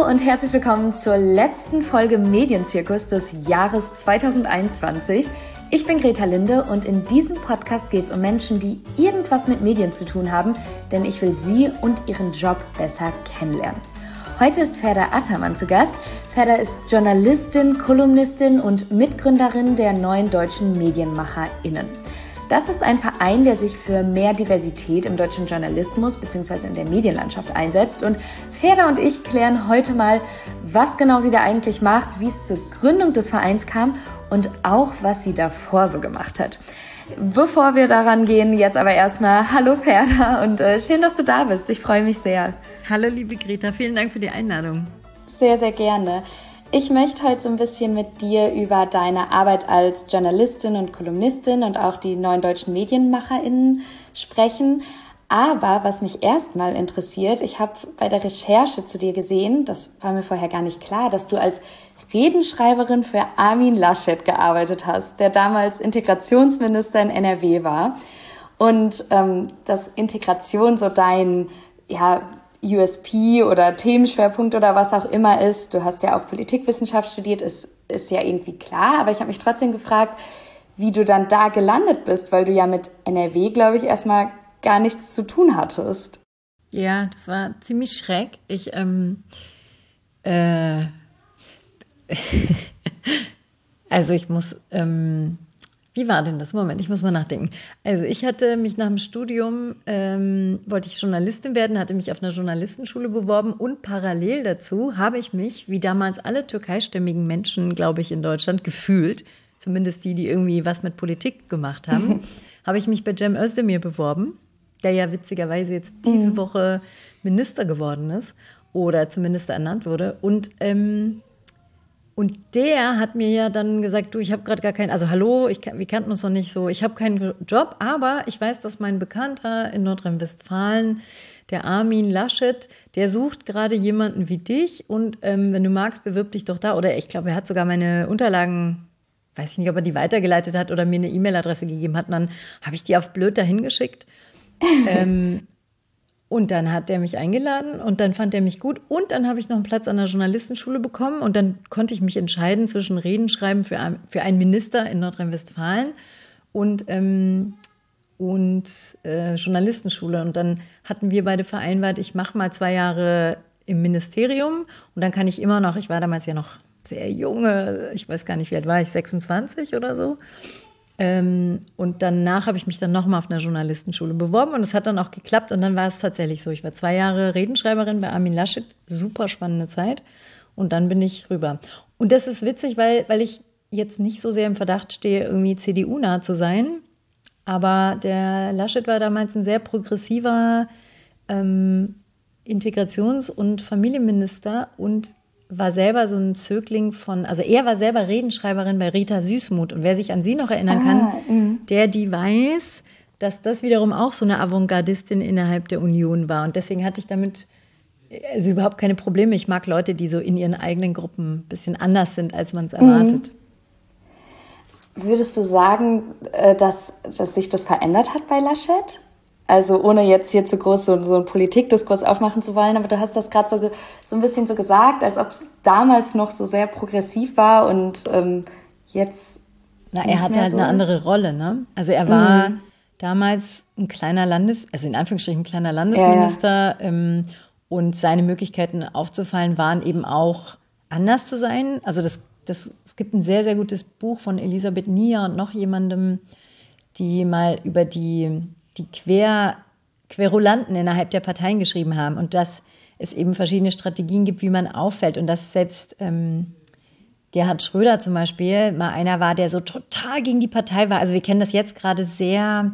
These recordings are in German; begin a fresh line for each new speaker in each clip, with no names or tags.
und herzlich willkommen zur letzten Folge Medienzirkus des Jahres 2021. Ich bin Greta Linde und in diesem Podcast geht es um Menschen, die irgendwas mit Medien zu tun haben, denn ich will sie und ihren Job besser kennenlernen. Heute ist Ferda Ataman zu Gast. Ferda ist Journalistin, Kolumnistin und Mitgründerin der Neuen Deutschen MedienmacherInnen. Das ist ein Verein, der sich für mehr Diversität im deutschen Journalismus bzw. in der Medienlandschaft einsetzt. Und Ferda und ich klären heute mal, was genau sie da eigentlich macht, wie es zur Gründung des Vereins kam und auch, was sie davor so gemacht hat. Bevor wir daran gehen, jetzt aber erstmal hallo Ferda und schön, dass du da bist. Ich freue mich sehr.
Hallo liebe Greta, vielen Dank für die Einladung.
Sehr, sehr gerne. Ich möchte heute so ein bisschen mit dir über deine Arbeit als Journalistin und Kolumnistin und auch die neuen deutschen MedienmacherInnen sprechen. Aber was mich erstmal interessiert, ich habe bei der Recherche zu dir gesehen, das war mir vorher gar nicht klar, dass du als Redenschreiberin für Armin Laschet gearbeitet hast, der damals Integrationsminister in NRW war. Und dass Integration so dein USP oder Themenschwerpunkt oder was auch immer ist. Du hast ja auch Politikwissenschaft studiert, ist ja irgendwie klar. Aber ich habe mich trotzdem gefragt, wie du dann da gelandet bist, weil du ja mit NRW, glaube ich, erstmal gar nichts zu tun hattest.
Ja, das war ziemlich schräg. Also ich muss, wie war denn das? Moment, ich muss mal nachdenken. Also ich hatte mich nach dem Studium, wollte ich Journalistin werden, hatte mich auf einer Journalistenschule beworben und parallel dazu habe ich mich, wie damals alle türkeistämmigen Menschen, glaube ich, in Deutschland gefühlt, zumindest die irgendwie was mit Politik gemacht haben, habe ich mich bei Cem Özdemir beworben, der ja witzigerweise jetzt diese Woche Minister geworden ist oder zumindest ernannt wurde. Und der hat mir ja dann gesagt, du, ich habe gerade gar keinen, also hallo, wir kannten uns noch nicht so, ich habe keinen Job, aber ich weiß, dass mein Bekannter in Nordrhein-Westfalen, der Armin Laschet, der sucht gerade jemanden wie dich und wenn du magst, bewirb dich doch da. Oder ich glaube, er hat sogar meine Unterlagen, weiß ich nicht, ob er die weitergeleitet hat oder mir eine E-Mail-Adresse gegeben hat. Und dann habe ich die auf blöd dahin geschickt. Und dann hat er mich eingeladen und dann fand er mich gut und dann habe ich noch einen Platz an der Journalistenschule bekommen und dann konnte ich mich entscheiden zwischen Reden schreiben für einen Minister in Nordrhein-Westfalen und Journalistenschule. Und dann hatten wir beide vereinbart, ich mache mal 2 Jahre im Ministerium und dann kann ich immer noch, ich war damals ja noch sehr junge, ich weiß gar nicht, wie alt war ich, 26 oder so. Und danach habe ich mich dann nochmal auf einer Journalistenschule beworben und es hat dann auch geklappt und dann war es tatsächlich so. Ich war 2 Jahre Redenschreiberin bei Armin Laschet, super spannende Zeit und dann bin ich rüber. Und das ist witzig, weil ich jetzt nicht so sehr im Verdacht stehe, irgendwie CDU-nah zu sein, aber der Laschet war damals ein sehr progressiver Integrations- und Familienminister und war selber so ein Zögling also er war selber Redenschreiberin bei Rita Süssmuth. Und wer sich an sie noch erinnern kann, die weiß, dass das wiederum auch so eine Avantgardistin innerhalb der Union war. Und deswegen hatte ich damit also überhaupt keine Probleme. Ich mag Leute, die so in ihren eigenen Gruppen ein bisschen anders sind, als man es erwartet.
Würdest du sagen, dass sich das verändert hat bei Laschet? Also ohne jetzt hier zu groß so einen Politikdiskurs aufmachen zu wollen, aber du hast das gerade so ein bisschen so gesagt, als ob es damals noch so sehr progressiv war und jetzt.
Na, er hatte halt eine andere Rolle, ne? Also er war damals ein kleiner in Anführungsstrichen kleiner Landesminister und seine Möglichkeiten aufzufallen waren eben auch anders zu sein. Also es gibt ein sehr, sehr gutes Buch von Elisabeth Nier und noch jemandem, die mal über die Querulanten innerhalb der Parteien geschrieben haben und dass es eben verschiedene Strategien gibt, wie man auffällt und dass selbst Gerhard Schröder zum Beispiel mal einer war, der so total gegen die Partei war. Also wir kennen das jetzt gerade sehr,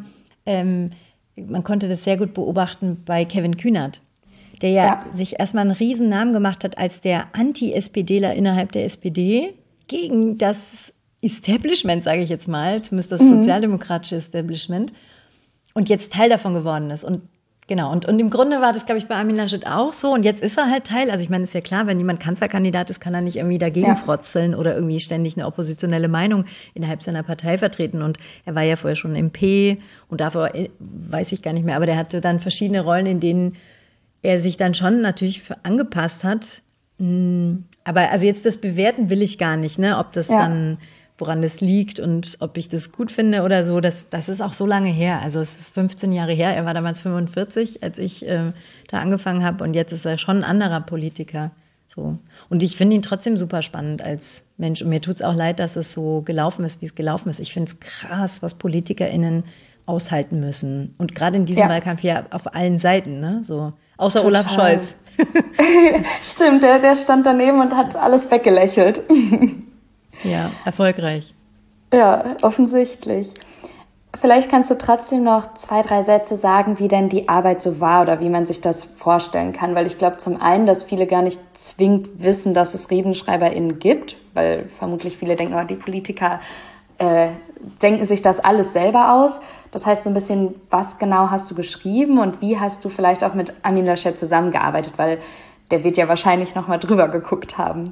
man konnte das sehr gut beobachten bei Kevin Kühnert, der ja sich erstmal einen riesen Namen gemacht hat als der Anti-SPDler innerhalb der SPD gegen das Establishment, sage ich jetzt mal, zumindest das sozialdemokratische Establishment. Und jetzt Teil davon geworden ist. Und genau, und im Grunde war das, glaube ich, bei Armin Laschet auch so. Und jetzt ist er halt Teil. Also ich meine, ist ja klar, wenn jemand Kanzlerkandidat ist, kann er nicht irgendwie dagegen frotzeln oder irgendwie ständig eine oppositionelle Meinung innerhalb seiner Partei vertreten. Und er war ja vorher schon MP und davor weiß ich gar nicht mehr. Aber der hatte dann verschiedene Rollen, in denen er sich dann schon natürlich angepasst hat Aber also jetzt das bewerten will ich gar nicht, ne? Ob das dann, woran das liegt und ob ich das gut finde oder so, das ist auch so lange her. Also es ist 15 Jahre her, er war damals 45, als ich da angefangen habe und jetzt ist er schon ein anderer Politiker. So. Und ich finde ihn trotzdem super spannend als Mensch und mir tut es auch leid, dass es so gelaufen ist, wie es gelaufen ist. Ich finde es krass, was PolitikerInnen aushalten müssen. Und gerade in diesem Wahlkampf ja auf allen Seiten, ne? So. Außer
Total.
Olaf Scholz.
Stimmt, der stand daneben und hat alles weggelächelt.
Ja, erfolgreich.
Ja, offensichtlich. Vielleicht kannst du trotzdem noch 2, 3 Sätze sagen, wie denn die Arbeit so war oder wie man sich das vorstellen kann. Weil ich glaube zum einen, dass viele gar nicht zwingend wissen, dass es RedenschreiberInnen gibt, weil vermutlich viele denken, oh, die Politiker denken sich das alles selber aus. Das heißt so ein bisschen, was genau hast du geschrieben und wie hast du vielleicht auch mit Armin Laschet zusammengearbeitet, weil der wird ja wahrscheinlich noch mal drüber geguckt haben.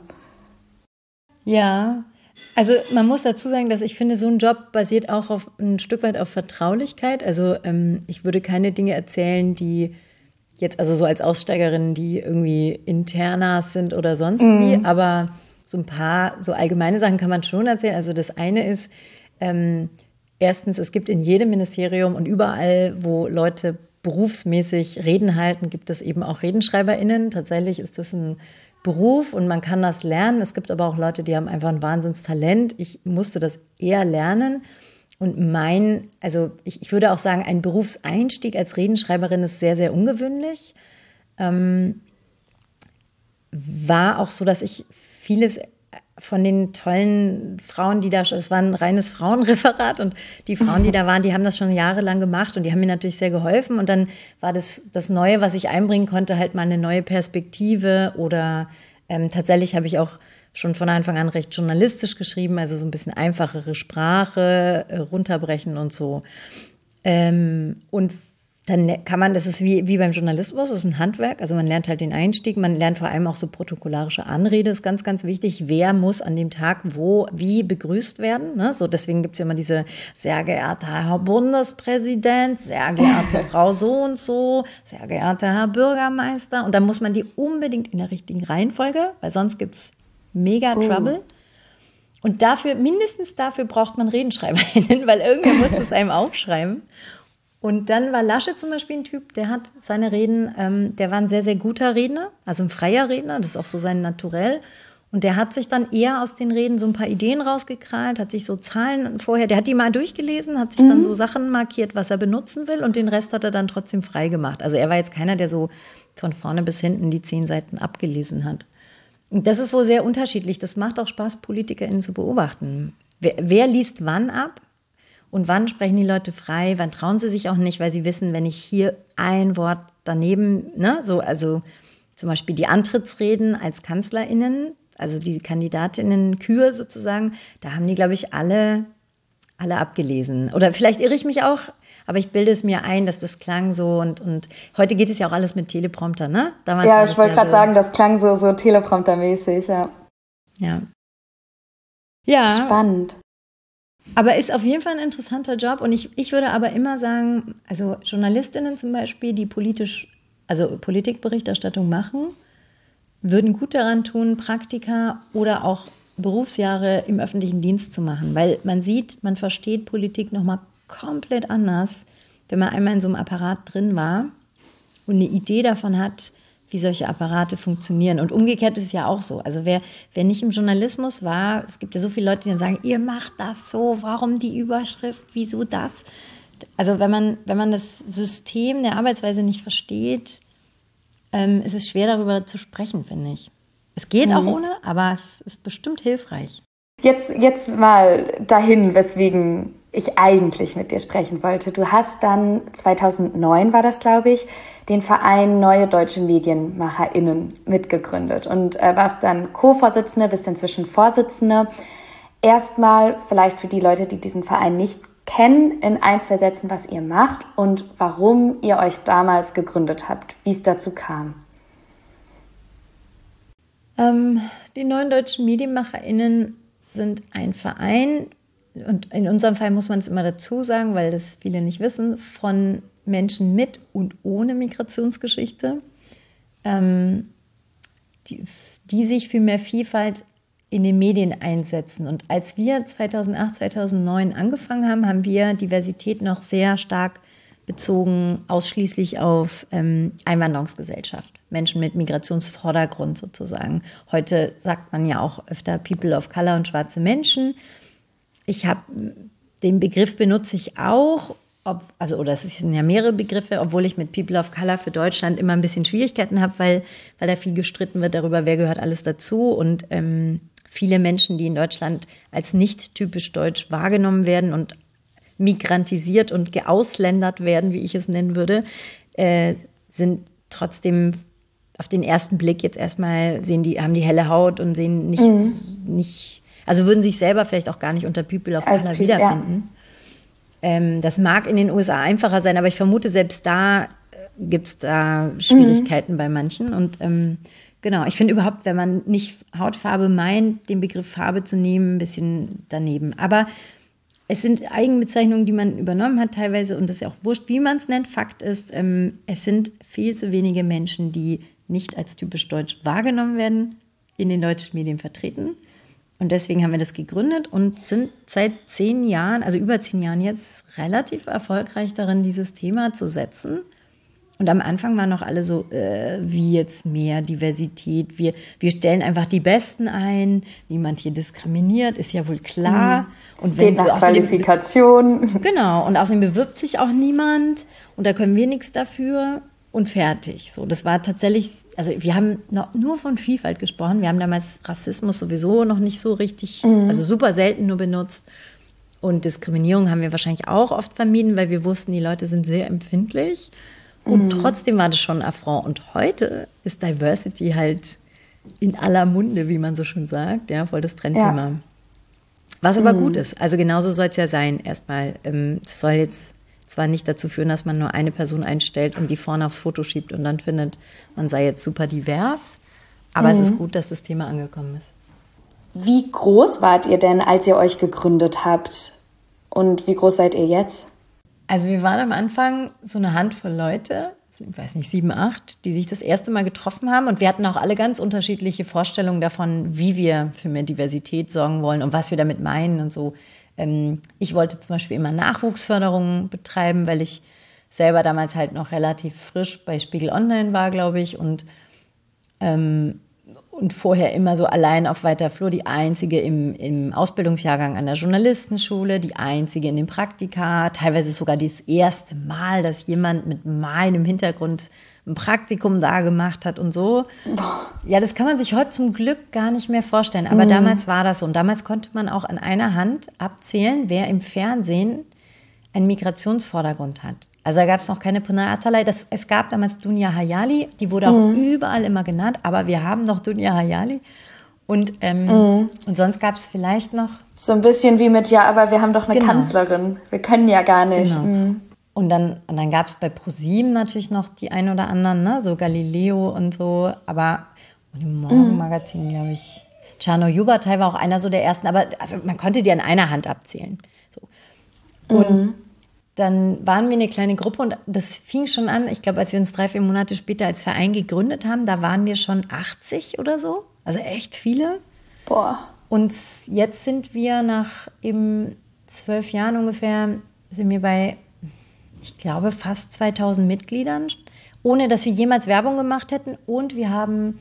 Ja, also man muss dazu sagen, dass ich finde, so ein Job basiert auch auf ein Stück weit auf Vertraulichkeit. Also ich würde keine Dinge erzählen, die jetzt, also so als Aussteigerin, die irgendwie internas sind oder sonst wie, aber so ein paar so allgemeine Sachen kann man schon erzählen. Also das eine ist, erstens, es gibt in jedem Ministerium und überall, wo Leute berufsmäßig Reden halten, gibt es eben auch RedenschreiberInnen. Tatsächlich ist das ein Beruf und man kann das lernen. Es gibt aber auch Leute, die haben einfach ein Wahnsinnstalent. Ich musste das eher lernen. Und ich würde auch sagen, ein Berufseinstieg als Redenschreiberin ist sehr, sehr ungewöhnlich. War auch so, dass ich vieles von den tollen Frauen, das war ein reines Frauenreferat und die Frauen, die da waren, die haben das schon jahrelang gemacht und die haben mir natürlich sehr geholfen und dann war das Neue, was ich einbringen konnte, halt mal eine neue Perspektive oder tatsächlich habe ich auch schon von Anfang an recht journalistisch geschrieben, also so ein bisschen einfachere Sprache, runterbrechen und so. Und dann kann man, das ist wie beim Journalismus, das ist ein Handwerk, also man lernt halt den Einstieg, man lernt vor allem auch so protokollarische Anrede, ist ganz, ganz wichtig, wer muss an dem Tag wie begrüßt werden, ne? So, deswegen gibt's ja immer diese, sehr geehrter Herr Bundespräsident, sehr geehrte Frau so und so, sehr geehrter Herr Bürgermeister und dann muss man die unbedingt in der richtigen Reihenfolge, weil sonst gibt's mega Trouble. Und mindestens dafür braucht man RedenschreiberInnen, weil irgendwer muss das einem aufschreiben. Und dann war Laschet zum Beispiel ein Typ, der hat seine Reden, der war ein sehr, sehr guter Redner, also ein freier Redner, das ist auch so sein Naturell. Und der hat sich dann eher aus den Reden so ein paar Ideen rausgekrallt, hat sich so Zahlen vorher, der hat die mal durchgelesen, hat sich dann so Sachen markiert, was er benutzen will und den Rest hat er dann trotzdem frei gemacht. Also er war jetzt keiner, der so von vorne bis hinten die 10 Seiten abgelesen hat. Und das ist wohl sehr unterschiedlich. Das macht auch Spaß, PolitikerInnen zu beobachten. Wer liest wann ab? Und wann sprechen die Leute frei? Wann trauen sie sich auch nicht, weil sie wissen, wenn ich hier ein Wort daneben, ne, so, also zum Beispiel die Antrittsreden als KanzlerInnen, also die KandidatInnen-Kür sozusagen, da haben die, glaube ich, alle abgelesen. Oder vielleicht irre ich mich auch, aber ich bilde es mir ein, dass das klang so und heute geht es ja auch alles mit Teleprompter, ne? Damals
ja, ich wollte gerade sagen, das klang so Teleprompter-mäßig, ja.
Ja.
Spannend.
Aber ist auf jeden Fall ein interessanter Job und ich würde aber immer sagen, also JournalistInnen zum Beispiel, die Politikberichterstattung machen, würden gut daran tun, Praktika oder auch Berufsjahre im öffentlichen Dienst zu machen, weil man versteht Politik nochmal komplett anders, wenn man einmal in so einem Apparat drin war und eine Idee davon hat, wie solche Apparate funktionieren. Und umgekehrt ist es ja auch so. Also wer nicht im Journalismus war, es gibt ja so viele Leute, die dann sagen, ihr macht das so, warum die Überschrift, wieso das? Also wenn man das System der Arbeitsweise nicht versteht, ist es schwer darüber zu sprechen, finde ich. Es geht auch ohne, aber es ist bestimmt hilfreich.
Jetzt mal dahin, weswegen ich eigentlich mit dir sprechen wollte. Du hast dann 2009 war das, glaube ich, den Verein Neue Deutsche MedienmacherInnen mitgegründet und warst dann Co-Vorsitzende, bist inzwischen Vorsitzende. Erstmal vielleicht für die Leute, die diesen Verein nicht kennen, in 1, 2 Sätzen, was ihr macht und warum ihr euch damals gegründet habt, wie es dazu kam.
Die Neuen Deutschen MedienmacherInnen sind ein Verein, und in unserem Fall muss man es immer dazu sagen, weil das viele nicht wissen, von Menschen mit und ohne Migrationsgeschichte. die sich für mehr Vielfalt in den Medien einsetzen. Und als wir 2008, 2009 angefangen haben, haben wir Diversität noch sehr stark bezogen, ausschließlich auf Einwanderungsgesellschaft, Menschen mit Migrationsvordergrund sozusagen. Heute sagt man ja auch öfter People of Color und schwarze Menschen. Den Begriff benutze ich auch, oder es sind ja mehrere Begriffe, obwohl ich mit People of Color für Deutschland immer ein bisschen Schwierigkeiten habe, weil da viel gestritten wird darüber, wer gehört alles dazu. Und viele Menschen, die in Deutschland als nicht typisch deutsch wahrgenommen werden und migrantisiert und geausländert werden, wie ich es nennen würde, sind trotzdem auf den ersten Blick jetzt erstmal, haben die helle Haut und sehen nicht, also würden sich selber vielleicht auch gar nicht unter People of Color wiederfinden. Ja. Das mag in den USA einfacher sein, aber ich vermute, selbst da gibt es da Schwierigkeiten bei manchen. Und genau, ich finde überhaupt, wenn man nicht Hautfarbe meint, den Begriff Farbe zu nehmen, ein bisschen daneben. Aber es sind Eigenbezeichnungen, die man übernommen hat teilweise, und das ist ja auch wurscht, wie man es nennt. Fakt ist, es sind viel zu wenige Menschen, die nicht als typisch deutsch wahrgenommen werden, in den deutschen Medien vertreten. Und deswegen haben wir das gegründet und sind seit 10 Jahren, also über 10 Jahren jetzt, relativ erfolgreich darin, dieses Thema zu setzen. Und am Anfang waren noch alle so, wie jetzt mehr Diversität, wir stellen einfach die Besten ein, niemand hier diskriminiert, ist ja wohl klar.
Und es geht nach Qualifikation.
Genau, und außerdem bewirbt sich auch niemand und da können wir nichts dafür und fertig. So, das war tatsächlich, also wir haben nur von Vielfalt gesprochen, wir haben damals Rassismus sowieso noch nicht so richtig, also super selten nur benutzt. Und Diskriminierung haben wir wahrscheinlich auch oft vermieden, weil wir wussten, die Leute sind sehr empfindlich. Und trotzdem war das schon ein Affront. Und heute ist Diversity halt in aller Munde, wie man so schön sagt. Ja, voll das Trendthema. Ja. Was aber gut ist. Also genauso soll es ja sein erstmal. Es soll jetzt zwar nicht dazu führen, dass man nur eine Person einstellt und die vorne aufs Foto schiebt und dann findet, man sei jetzt super divers. Aber es ist gut, dass das Thema angekommen ist.
Wie groß wart ihr denn, als ihr euch gegründet habt? Und wie groß seid ihr jetzt?
Also wir waren am Anfang so eine Handvoll Leute, ich weiß nicht, 7, 8, die sich das erste Mal getroffen haben. Und wir hatten auch alle ganz unterschiedliche Vorstellungen davon, wie wir für mehr Diversität sorgen wollen und was wir damit meinen und so. Ich wollte zum Beispiel immer Nachwuchsförderung betreiben, weil ich selber damals halt noch relativ frisch bei Spiegel Online war, glaube ich. Und vorher immer so allein auf weiter Flur, die Einzige im Ausbildungsjahrgang an der Journalistenschule, die Einzige in den Praktika, teilweise sogar das erste Mal, dass jemand mit meinem Hintergrund ein Praktikum da gemacht hat und so. Ja, das kann man sich heute zum Glück gar nicht mehr vorstellen, aber damals war das so. Und damals konnte man auch an einer Hand abzählen, wer im Fernsehen einen Migrationsvordergrund hat. Also da gab es noch keine Pınar Atalay. Es gab damals Dunja Hayali, die wurde auch überall immer genannt, aber wir haben noch Dunja Hayali. Und sonst gab es vielleicht noch...
So ein bisschen wie mit, ja, aber wir haben doch eine Kanzlerin. Wir können ja gar nicht.
Genau. Und dann gab es bei ProSieben natürlich noch die ein oder anderen, ne? So Galileo und so. Aber im Morgenmagazin, glaube ich, Çağnur Yubaday war auch einer so der ersten. Aber also man konnte die an einer Hand abzählen. So. Und dann waren wir eine kleine Gruppe und das fing schon an, ich glaube, als wir uns 3-4 Monate später als Verein gegründet haben, da waren wir schon 80 oder so, also echt viele.
Boah.
Und jetzt sind wir nach eben 12 Jahren ungefähr, sind wir bei, ich glaube, fast 2000 Mitgliedern, ohne dass wir jemals Werbung gemacht hätten. Und wir haben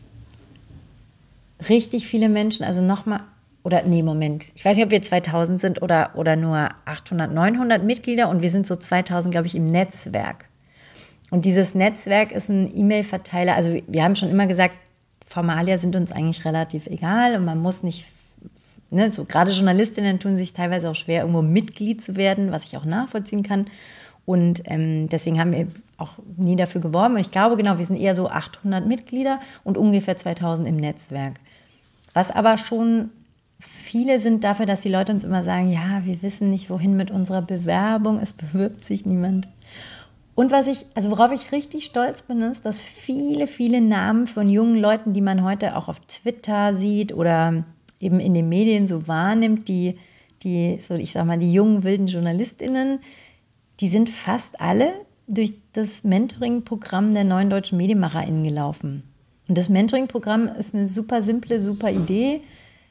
richtig viele Menschen, also nochmal, ich weiß nicht, ob wir 2000 sind oder nur 800, 900 Mitglieder und wir sind so 2000, glaube ich, im Netzwerk. Und dieses Netzwerk ist ein E-Mail-Verteiler, also wir haben schon immer gesagt, Formalia sind uns eigentlich relativ egal und man muss nicht, ne, so gerade Journalistinnen tun sich teilweise auch schwer, irgendwo Mitglied zu werden, was ich auch nachvollziehen kann. Und deswegen haben wir auch nie dafür geworben. Und ich glaube, genau, wir sind eher so 800 Mitglieder und ungefähr 2000 im Netzwerk. Was aber schon viele sind dafür, dass die Leute uns immer sagen, ja, wir wissen nicht, wohin mit unserer Bewerbung, es bewirbt sich niemand. Und worauf ich richtig stolz bin, ist, dass viele, viele Namen von jungen Leuten, die man heute auch auf Twitter sieht oder eben in den Medien so wahrnimmt, die jungen, wilden JournalistInnen, die sind fast alle durch das Mentoring-Programm der Neuen Deutschen MedienmacherInnen gelaufen. Und das Mentoring-Programm ist eine super simple, super Idee.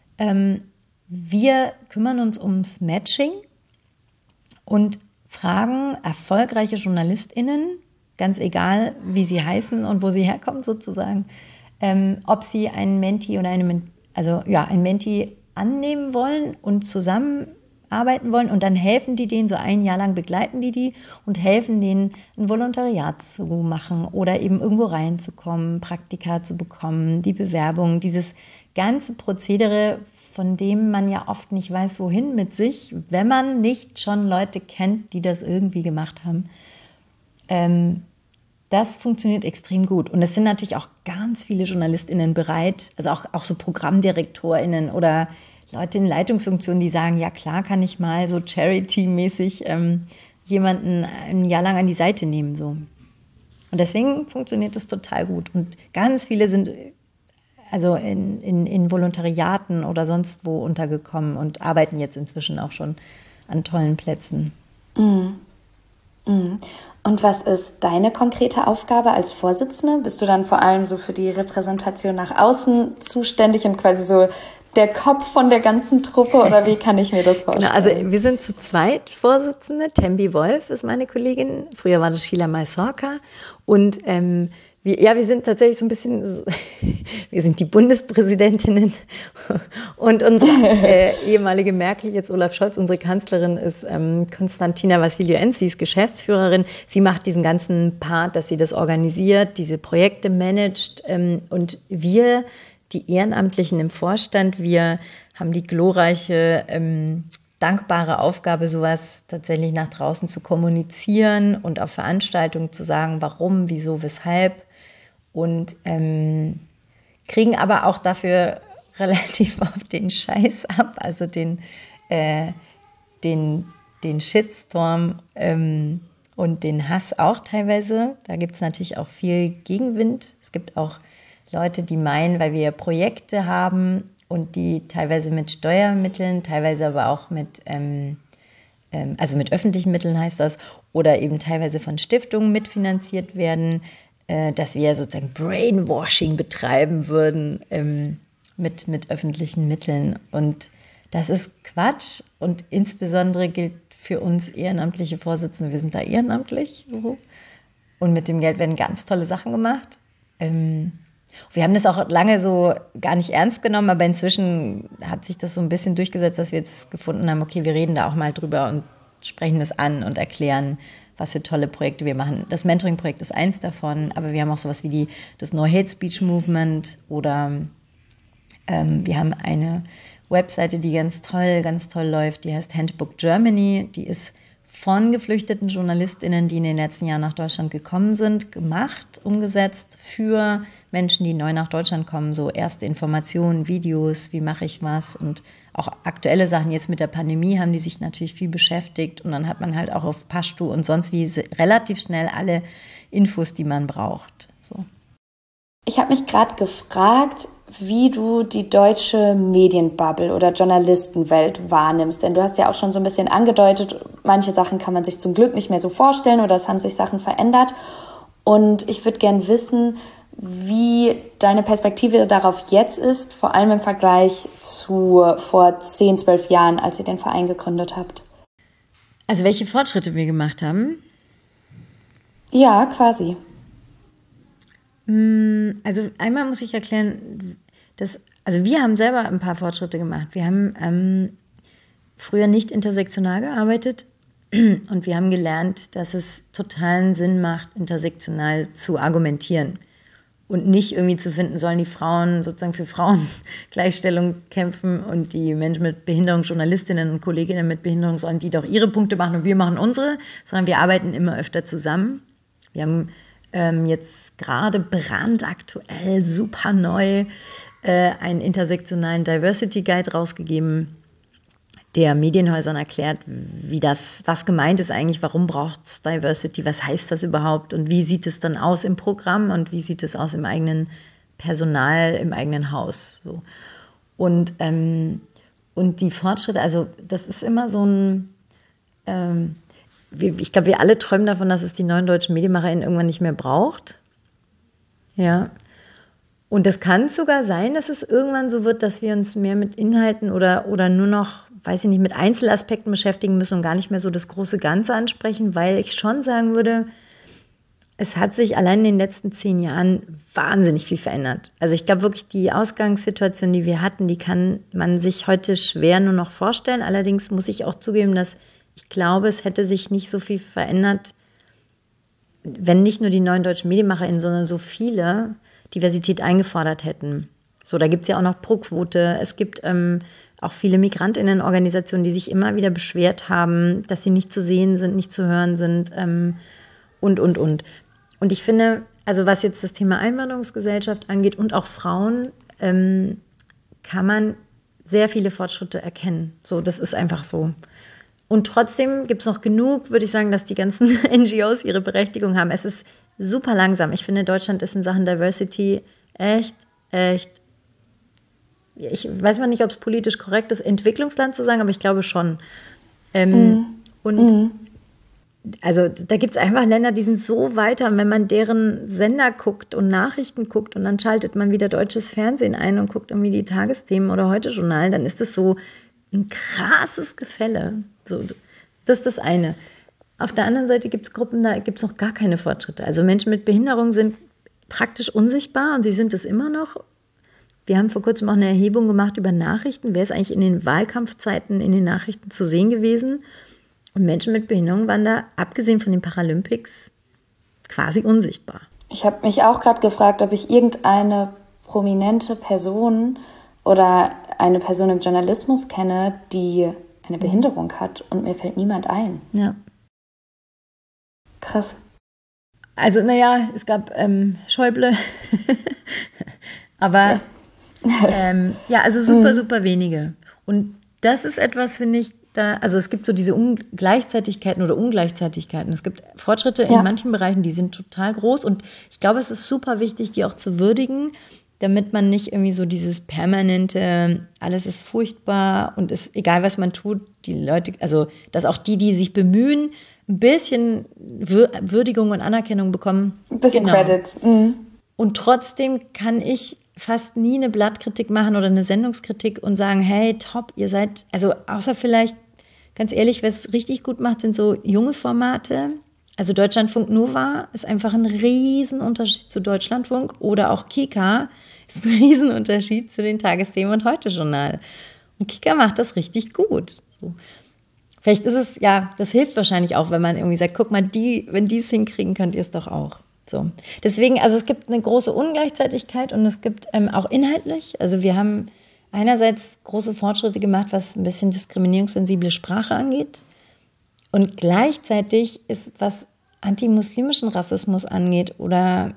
Wir kümmern uns ums Matching und fragen erfolgreiche JournalistInnen, ganz egal, wie sie heißen und wo sie herkommen sozusagen, ob sie einen Mentee oder einen Mentee annehmen wollen und zusammenarbeiten wollen. Und dann helfen die denen, so ein Jahr lang begleiten die und helfen denen, ein Volontariat zu machen oder eben irgendwo reinzukommen, Praktika zu bekommen, die Bewerbung, dieses ganze Prozedere, von dem man ja oft nicht weiß, wohin mit sich, wenn man nicht schon Leute kennt, die das irgendwie gemacht haben. Das funktioniert extrem gut. Und es sind natürlich auch ganz viele JournalistInnen bereit, also auch so ProgrammdirektorInnen oder Leute in Leitungsfunktionen, die sagen, ja klar kann ich mal so Charity-mäßig jemanden ein Jahr lang an die Seite nehmen. So. Und deswegen funktioniert das total gut. Und ganz viele sind also in Volontariaten oder sonst wo untergekommen und arbeiten jetzt inzwischen auch schon an tollen Plätzen.
Und was ist deine konkrete Aufgabe als Vorsitzende? Bist du dann vor allem so für die Repräsentation nach außen zuständig und quasi so der Kopf von der ganzen Truppe oder wie kann ich mir das vorstellen?
Genau, also wir sind zu zweit Vorsitzende. Tembi Wolf ist meine Kollegin. Früher war das Sheila Maisorka. Und wir sind tatsächlich so ein bisschen, wir sind die Bundespräsidentinnen und unsere ehemalige Merkel, jetzt Olaf Scholz, unsere Kanzlerin ist Konstantina Vassiliou-Enz, sie ist Geschäftsführerin. Sie macht diesen ganzen Part, dass sie das organisiert, diese Projekte managt und wir, die Ehrenamtlichen im Vorstand, wir haben die glorreiche, dankbare Aufgabe, sowas tatsächlich nach draußen zu kommunizieren und auf Veranstaltungen zu sagen, warum, wieso, weshalb. Und kriegen aber auch dafür relativ oft den Scheiß ab, also den Shitstorm und den Hass auch teilweise. Da gibt es natürlich auch viel Gegenwind. Es gibt auch Leute, die meinen, weil wir Projekte haben und die teilweise mit Steuermitteln, teilweise aber auch mit öffentlichen Mitteln heißt das, oder eben teilweise von Stiftungen mitfinanziert werden, dass wir sozusagen Brainwashing betreiben würden mit öffentlichen Mitteln. Und das ist Quatsch und insbesondere gilt für uns ehrenamtliche Vorsitzende, wir sind da ehrenamtlich und mit dem Geld werden ganz tolle Sachen gemacht. Wir haben das auch lange so gar nicht ernst genommen, aber inzwischen hat sich das so ein bisschen durchgesetzt, dass wir jetzt gefunden haben, okay, wir reden da auch mal drüber und sprechen das an und erklären, was für tolle Projekte wir machen. Das Mentoring-Projekt ist eins davon, aber wir haben auch sowas wie das No Hate Speech Movement oder wir haben eine Webseite, die ganz toll läuft, die heißt Handbook Germany, die ist von geflüchteten JournalistInnen, die in den letzten Jahren nach Deutschland gekommen sind, gemacht, umgesetzt für Menschen, die neu nach Deutschland kommen, so erste Informationen, Videos, wie mache ich was und auch aktuelle Sachen. Jetzt mit der Pandemie haben die sich natürlich viel beschäftigt und dann hat man halt auch auf Pashto und sonst wie relativ schnell alle Infos, die man braucht. So.
Ich habe mich gerade gefragt, wie du die deutsche Medienbubble oder Journalistenwelt wahrnimmst. Denn du hast ja auch schon so ein bisschen angedeutet, manche Sachen kann man sich zum Glück nicht mehr so vorstellen oder es haben sich Sachen verändert. Und ich würde gern wissen, wie deine Perspektive darauf jetzt ist, vor allem im Vergleich zu vor 10, 12 Jahren, als ihr den Verein gegründet habt.
Also welche Fortschritte wir gemacht haben?
Ja, quasi.
Also einmal muss ich erklären, also wir haben selber ein paar Fortschritte gemacht. Wir haben früher nicht intersektional gearbeitet und wir haben gelernt, dass es totalen Sinn macht, intersektional zu argumentieren und nicht irgendwie zu finden, sollen die Frauen sozusagen für Frauengleichstellung kämpfen und die Menschen mit Behinderung, Journalistinnen und Kolleginnen mit Behinderung sollen die doch ihre Punkte machen und wir machen unsere, sondern wir arbeiten immer öfter zusammen. Wir haben jetzt gerade brandaktuell, super neu, einen intersektionalen Diversity Guide rausgegeben, der Medienhäusern erklärt, was gemeint ist eigentlich, warum braucht es Diversity, was heißt das überhaupt und wie sieht es dann aus im Programm und wie sieht es aus im eigenen Personal, im eigenen Haus. So. Und die Fortschritte, also das ist immer so ein... ich glaube, wir alle träumen davon, dass es die neuen deutschen MedienmacherInnen irgendwann nicht mehr braucht. Ja. Und das kann sogar sein, dass es irgendwann so wird, dass wir uns mehr mit Inhalten oder nur noch, weiß ich nicht, mit Einzelaspekten beschäftigen müssen und gar nicht mehr so das große Ganze ansprechen, weil ich schon sagen würde, es hat sich allein in den letzten 10 Jahren wahnsinnig viel verändert. Also ich glaube wirklich, die Ausgangssituation, die wir hatten, die kann man sich heute schwer nur noch vorstellen. Allerdings muss ich auch zugeben, dass ich glaube, es hätte sich nicht so viel verändert, wenn nicht nur die neuen deutschen MedienmacherInnen, sondern so viele Diversität eingefordert hätten. So, da gibt es ja auch noch Pro-Quote. Es gibt auch viele MigrantInnen-Organisationen, die sich immer wieder beschwert haben, dass sie nicht zu sehen sind, nicht zu hören sind und. Und ich finde, also was jetzt das Thema Einwanderungsgesellschaft angeht und auch Frauen, kann man sehr viele Fortschritte erkennen. So, das ist einfach so. Und trotzdem gibt es noch genug, würde ich sagen, dass die ganzen NGOs ihre Berechtigung haben. Es ist super langsam. Ich finde, Deutschland ist in Sachen Diversity echt, ich weiß mal nicht, ob es politisch korrekt ist, Entwicklungsland zu sagen, aber ich glaube schon. Und also da gibt es einfach Länder, die sind so weiter. Und wenn man deren Sender guckt und Nachrichten guckt und dann schaltet man wieder deutsches Fernsehen ein und guckt irgendwie die Tagesthemen oder Heute-Journal, dann ist das so ein krasses Gefälle. So, das ist das eine. Auf der anderen Seite gibt es Gruppen, da gibt es noch gar keine Fortschritte. Also Menschen mit Behinderung sind praktisch unsichtbar und sie sind es immer noch. Wir haben vor kurzem auch eine Erhebung gemacht über Nachrichten. Wer ist eigentlich in den Wahlkampfzeiten in den Nachrichten zu sehen gewesen? Und Menschen mit Behinderung waren da, abgesehen von den Paralympics, quasi unsichtbar.
Ich habe mich auch gerade gefragt, ob ich irgendeine prominente Person oder eine Person im Journalismus kenne, die eine Behinderung hat, und mir fällt niemand ein.
Ja.
Krass.
Also, naja, es gab Schäuble, aber ja, also super wenige. Und das ist etwas, finde ich, also es gibt so diese Ungleichzeitigkeiten oder Ungleichzeitigkeiten. Es gibt Fortschritte in manchen Bereichen, die sind total groß. Und ich glaube, es ist super wichtig, die auch zu würdigen, damit man nicht irgendwie so dieses permanente, alles ist furchtbar und ist egal, was man tut, die Leute, also dass auch die sich bemühen, ein bisschen Würdigung und Anerkennung bekommen.
Ein bisschen Credits.
Und trotzdem kann ich fast nie eine Blattkritik machen oder eine Sendungskritik und sagen, hey, top, ihr seid, also außer vielleicht, ganz ehrlich, wer es richtig gut macht, sind so junge Formate. Also Deutschlandfunk Nova ist einfach ein Riesenunterschied zu Deutschlandfunk oder auch Kika ist ein Riesenunterschied zu den Tagesthemen und Heute-Journal. Und Kika macht das richtig gut. So. Vielleicht ist es, ja, das hilft wahrscheinlich auch, wenn man irgendwie sagt, guck mal, wenn die es hinkriegen, könnt ihr es doch auch. So. Deswegen, also es gibt eine große Ungleichzeitigkeit und es gibt auch inhaltlich, also wir haben einerseits große Fortschritte gemacht, was ein bisschen diskriminierungssensible Sprache angeht. Und gleichzeitig ist, was antimuslimischen Rassismus angeht, oder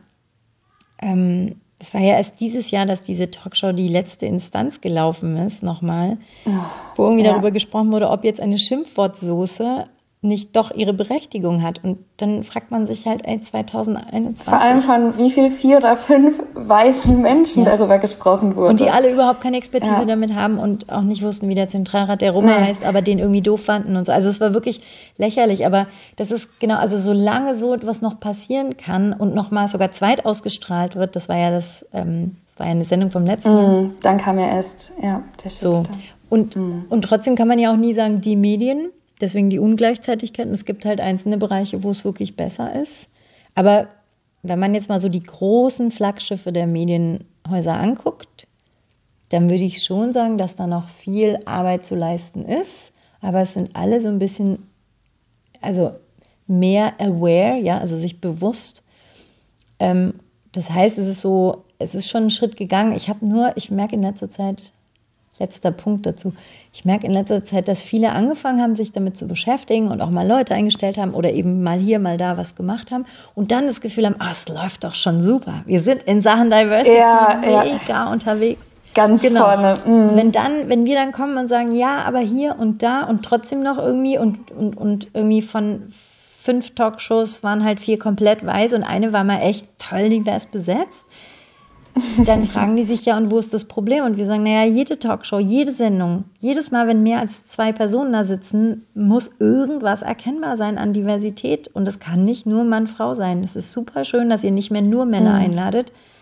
es war ja erst dieses Jahr, dass diese Talkshow Die letzte Instanz gelaufen ist, nochmal, wo irgendwie darüber gesprochen wurde, ob jetzt eine Schimpfwortsoße nicht doch ihre Berechtigung hat. Und dann fragt man sich halt, 2021.
Vor allem von wie viel 4 oder 5 weißen Menschen darüber gesprochen wurde.
Und die alle überhaupt keine Expertise damit haben und auch nicht wussten, wie der Zentralrat der Roma heißt, aber den irgendwie doof fanden und so. Also es war wirklich lächerlich. Aber das ist genau, also solange so etwas noch passieren kann und nochmal sogar zweit ausgestrahlt wird, das war ja eine Sendung vom letzten Jahr.
Dann kam ja erst, der Shitstorm.
So. Und trotzdem kann man ja auch nie sagen, die Medien. Deswegen die Ungleichzeitigkeiten. Es gibt halt einzelne Bereiche, wo es wirklich besser ist. Aber wenn man jetzt mal so die großen Flaggschiffe der Medienhäuser anguckt, dann würde ich schon sagen, dass da noch viel Arbeit zu leisten ist. Aber es sind alle so ein bisschen, also mehr aware, ja, also sich bewusst. Das heißt, es ist schon ein Schritt gegangen. Ich merke in letzter Zeit, letzter Punkt dazu. Ich merke in letzter Zeit, dass viele angefangen haben, sich damit zu beschäftigen und auch mal Leute eingestellt haben oder eben mal hier, mal da was gemacht haben und dann das Gefühl haben, es läuft doch schon super. Wir sind in Sachen Diversity mega unterwegs.
Ganz vorne.
Wenn wir dann kommen und sagen, ja, aber hier und da und trotzdem noch irgendwie und irgendwie von 5 Talkshows waren halt 4 komplett weiß und eine war mal echt toll divers besetzt, dann fragen die sich ja, und wo ist das Problem? Und wir sagen, naja, jede Talkshow, jede Sendung, jedes Mal, wenn mehr als 2 Personen da sitzen, muss irgendwas erkennbar sein an Diversität. Und es kann nicht nur Mann-Frau sein. Es ist super schön, dass ihr nicht mehr nur Männer einladet.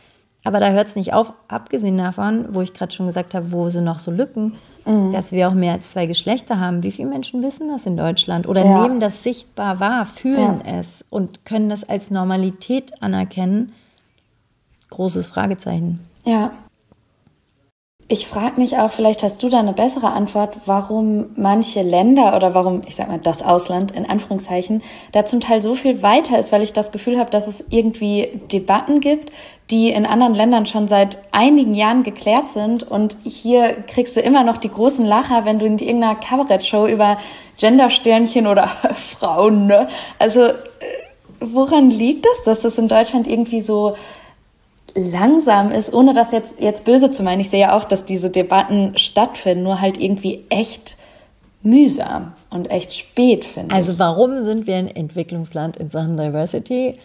Aber da hört es nicht auf, abgesehen davon, wo ich gerade schon gesagt habe, wo sind noch so Lücken, dass wir auch mehr als 2 Geschlechter haben. Wie viele Menschen wissen das in Deutschland oder nehmen das sichtbar wahr, fühlen es und können das als Normalität anerkennen? Großes Fragezeichen.
Ja. Ich frage mich auch, vielleicht hast du da eine bessere Antwort, warum manche Länder oder warum, ich sag mal, das Ausland in Anführungszeichen, da zum Teil so viel weiter ist, weil ich das Gefühl habe, dass es irgendwie Debatten gibt, die in anderen Ländern schon seit einigen Jahren geklärt sind und hier kriegst du immer noch die großen Lacher, wenn du in irgendeiner Kabarettshow über Gendersternchen oder Frauen, ne? Also woran liegt das, dass das in Deutschland irgendwie so langsam ist, ohne das jetzt böse zu meinen? Ich sehe ja auch, dass diese Debatten stattfinden, nur halt irgendwie echt mühsam und echt spät, finde ich.
Also warum sind wir ein Entwicklungsland in Sachen Diversity?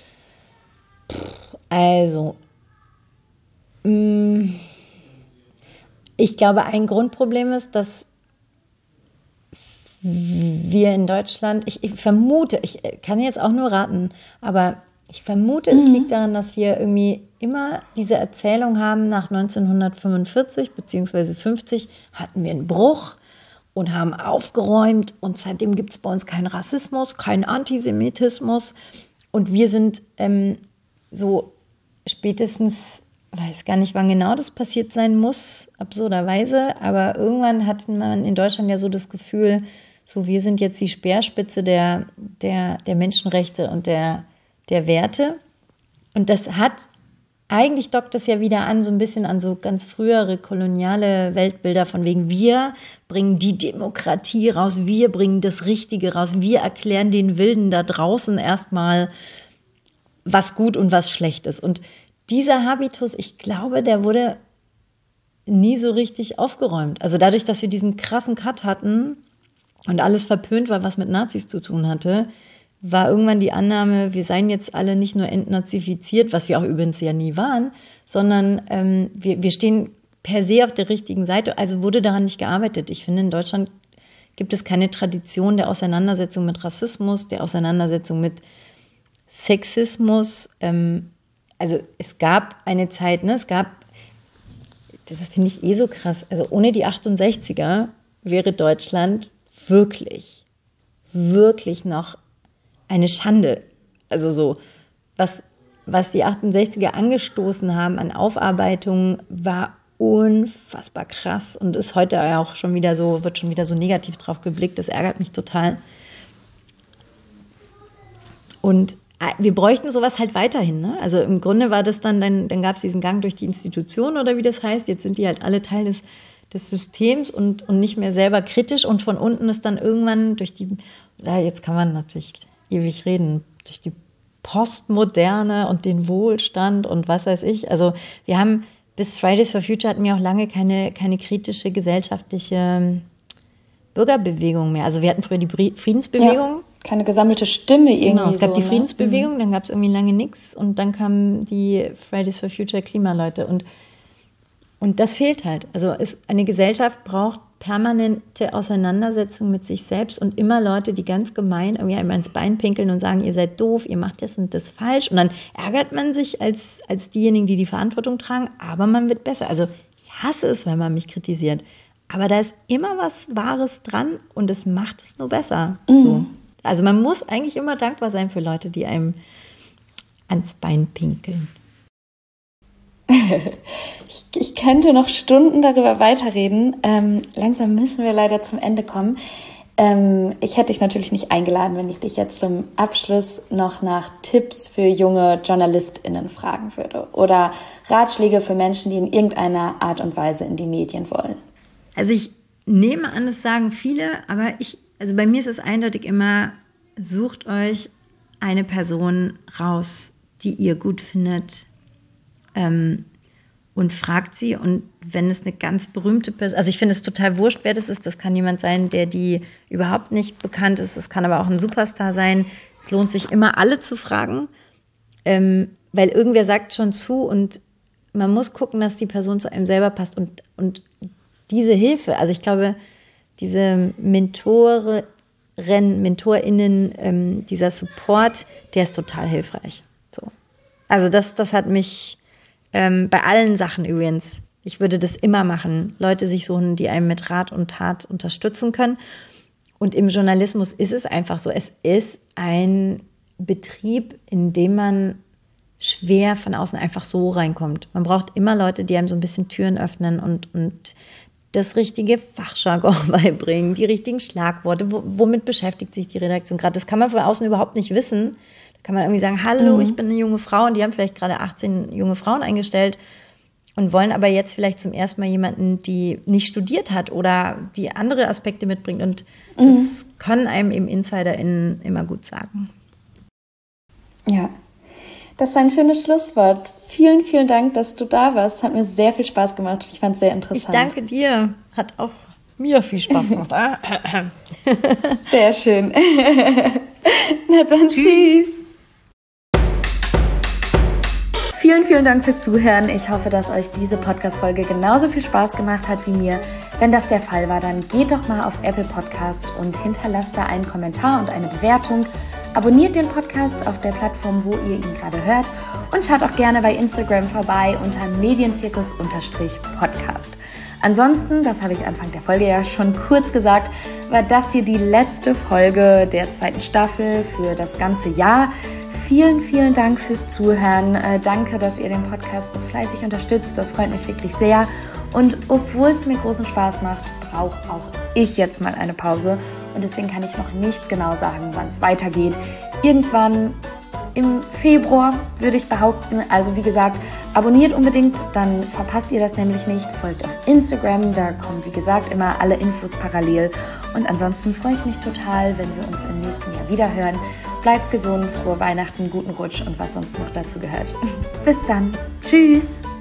Also, ich glaube, ein Grundproblem ist, dass wir in Deutschland, ich vermute, ich kann jetzt auch nur raten, aber ich vermute, es liegt daran, dass wir irgendwie immer diese Erzählung haben, nach 1945 bzw. 50 hatten wir einen Bruch und haben aufgeräumt und seitdem gibt es bei uns keinen Rassismus, keinen Antisemitismus und wir sind so spätestens, weiß gar nicht, wann genau das passiert sein muss, absurderweise, aber irgendwann hat man in Deutschland ja so das Gefühl, so wir sind jetzt die Speerspitze der Menschenrechte und der Werte. Und das hat, eigentlich dockt das ja wieder an, so ein bisschen an so ganz frühere koloniale Weltbilder von wegen, wir bringen die Demokratie raus, wir bringen das Richtige raus, wir erklären den Wilden da draußen erstmal, was gut und was schlecht ist. Und dieser Habitus, ich glaube, der wurde nie so richtig aufgeräumt. Also dadurch, dass wir diesen krassen Cut hatten und alles verpönt war, was mit Nazis zu tun hatte, war irgendwann die Annahme, wir seien jetzt alle nicht nur entnazifiziert, was wir auch übrigens ja nie waren, sondern wir stehen per se auf der richtigen Seite. Also wurde daran nicht gearbeitet. Ich finde, in Deutschland gibt es keine Tradition der Auseinandersetzung mit Rassismus, der Auseinandersetzung mit Sexismus. Also es gab eine Zeit, das finde ich so krass, also ohne die 68er wäre Deutschland wirklich noch eine Schande. Also so, was die 68er angestoßen haben an Aufarbeitung, war unfassbar krass und ist heute auch schon wieder so, wird schon wieder so negativ drauf geblickt. Das ärgert mich total. Und wir bräuchten sowas halt weiterhin, ne? Also im Grunde war das dann gab es diesen Gang durch die Institution oder wie das heißt. Jetzt sind die halt alle Teil des Systems und nicht mehr selber kritisch. Und von unten ist dann irgendwann jetzt kann man natürlich ewig reden, durch die Postmoderne und den Wohlstand und was weiß ich. Also wir haben bis Fridays for Future hatten wir auch lange keine kritische gesellschaftliche Bürgerbewegung mehr. Also wir hatten früher die Friedensbewegung.
Ja, keine gesammelte Stimme irgendwie.
Genau, es gab die Friedensbewegung,
Ne?
dann gab es irgendwie lange nichts und dann kamen die Fridays for Future Klimaleute und das fehlt halt. Also eine Gesellschaft braucht permanente Auseinandersetzung mit sich selbst und immer Leute, die ganz gemein irgendwie einmal ins Bein pinkeln und sagen, ihr seid doof, ihr macht das und das falsch. Und dann ärgert man sich als diejenigen, die die Verantwortung tragen, aber man wird besser. Also ich hasse es, wenn man mich kritisiert. Aber da ist immer was Wahres dran und es macht es nur besser. So. Also man muss eigentlich immer dankbar sein für Leute, die einem ans Bein pinkeln.
Ich könnte noch Stunden darüber weiterreden. Langsam müssen wir leider zum Ende kommen. Ich hätte dich natürlich nicht eingeladen, wenn ich dich jetzt zum Abschluss noch nach Tipps für junge JournalistInnen fragen würde oder Ratschläge für Menschen, die in irgendeiner Art und Weise in die Medien wollen.
Also ich nehme an, das sagen viele, aber also bei mir ist es eindeutig immer, sucht euch eine Person raus, die ihr gut findet, und fragt sie. Und wenn es eine ganz berühmte Person, also ich finde es total wurscht, wer das ist. Das kann jemand sein, die überhaupt nicht bekannt ist. Es kann aber auch ein Superstar sein. Es lohnt sich immer, alle zu fragen, weil irgendwer sagt schon zu und man muss gucken, dass die Person zu einem selber passt. Und diese Hilfe, also ich glaube, diese MentorInnen, dieser Support, der ist total hilfreich. So. Also das hat mich Bei allen Sachen übrigens. Ich würde das immer machen. Leute sich suchen, die einem mit Rat und Tat unterstützen können. Und im Journalismus ist es einfach so. Es ist ein Betrieb, in dem man schwer von außen einfach so reinkommt. Man braucht immer Leute, die einem so ein bisschen Türen öffnen und das richtige Fachjargon beibringen, die richtigen Schlagworte. Womit beschäftigt sich die Redaktion gerade? Das kann man von außen überhaupt nicht wissen. Da kann man irgendwie sagen, hallo, ich bin eine junge Frau und die haben vielleicht gerade 18 junge Frauen eingestellt und wollen aber jetzt vielleicht zum ersten Mal jemanden, die nicht studiert hat oder die andere Aspekte mitbringt. Und das können einem eben InsiderInnen immer gut sagen.
Ja, das ist ein schönes Schlusswort. Vielen, vielen Dank, dass du da warst. Hat mir sehr viel Spaß gemacht. Ich fand es sehr interessant.
Ich danke dir. Hat auch mir viel Spaß gemacht.
Sehr schön. Na dann, tschüss. Vielen, vielen Dank fürs Zuhören. Ich hoffe, dass euch diese Podcast-Folge genauso viel Spaß gemacht hat wie mir. Wenn das der Fall war, dann geht doch mal auf Apple Podcast und hinterlasst da einen Kommentar und eine Bewertung. Abonniert den Podcast auf der Plattform, wo ihr ihn gerade hört und schaut auch gerne bei Instagram vorbei unter Medienzirkus_Podcast. Ansonsten, das habe ich Anfang der Folge ja schon kurz gesagt, war das hier die letzte Folge der 2. Staffel für das ganze Jahr. Vielen, vielen Dank fürs Zuhören. Danke, dass ihr den Podcast so fleißig unterstützt. Das freut mich wirklich sehr. Und obwohl es mir großen Spaß macht, brauche auch ich jetzt mal eine Pause. Und deswegen kann ich noch nicht genau sagen, wann es weitergeht. Irgendwann im Februar, würde ich behaupten. Also wie gesagt, abonniert unbedingt, dann verpasst ihr das nämlich nicht. Folgt auf Instagram, da kommen wie gesagt immer alle Infos parallel. Und ansonsten freue ich mich total, wenn wir uns im nächsten Jahr wieder hören. Bleibt gesund, frohe Weihnachten, guten Rutsch und was sonst noch dazu gehört. Bis dann. Tschüss.